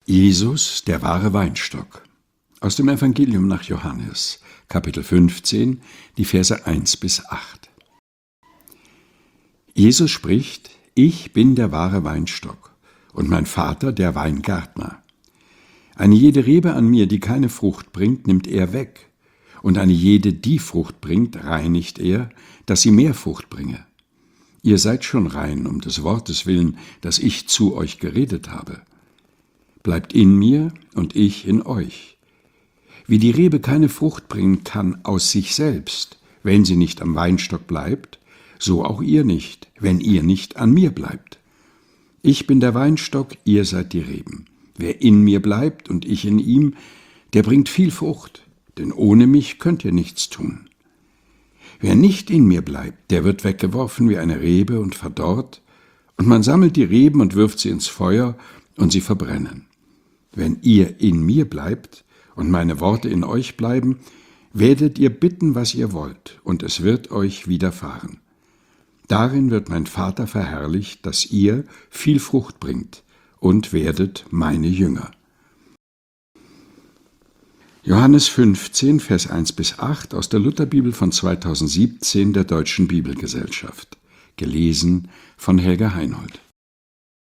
Jesus, der wahre Weinstock. Aus dem Evangelium nach Johannes, Kapitel 15, die Verse 1 bis 8. Jesus spricht: Ich bin der wahre Weinstock und mein Vater der Weingärtner. Eine jede Rebe an mir, die keine Frucht bringt, nimmt er weg, und eine jede, die Frucht bringt, reinigt er, dass sie mehr Frucht bringe. Ihr seid schon rein um des Wortes willen, das ich zu euch geredet habe. Bleibt in mir und ich in euch. Wie die Rebe keine Frucht bringen kann aus sich selbst, wenn sie nicht am Weinstock bleibt, so auch ihr nicht, wenn ihr nicht an mir bleibt. Ich bin der Weinstock, ihr seid die Reben. Wer in mir bleibt und ich in ihm, der bringt viel Frucht, denn ohne mich könnt ihr nichts tun. Wer nicht in mir bleibt, der wird weggeworfen wie eine Rebe und verdorrt, und man sammelt die Reben und wirft sie ins Feuer, und sie verbrennen. Wenn ihr in mir bleibt und meine Worte in euch bleiben, werdet ihr bitten, was ihr wollt, und es wird euch widerfahren. Darin wird mein Vater verherrlicht, dass ihr viel Frucht bringt und werdet meine Jünger. Johannes 15, Vers 1 bis 8 aus der Lutherbibel von 2017 der Deutschen Bibelgesellschaft. Gelesen von Helga Heinold.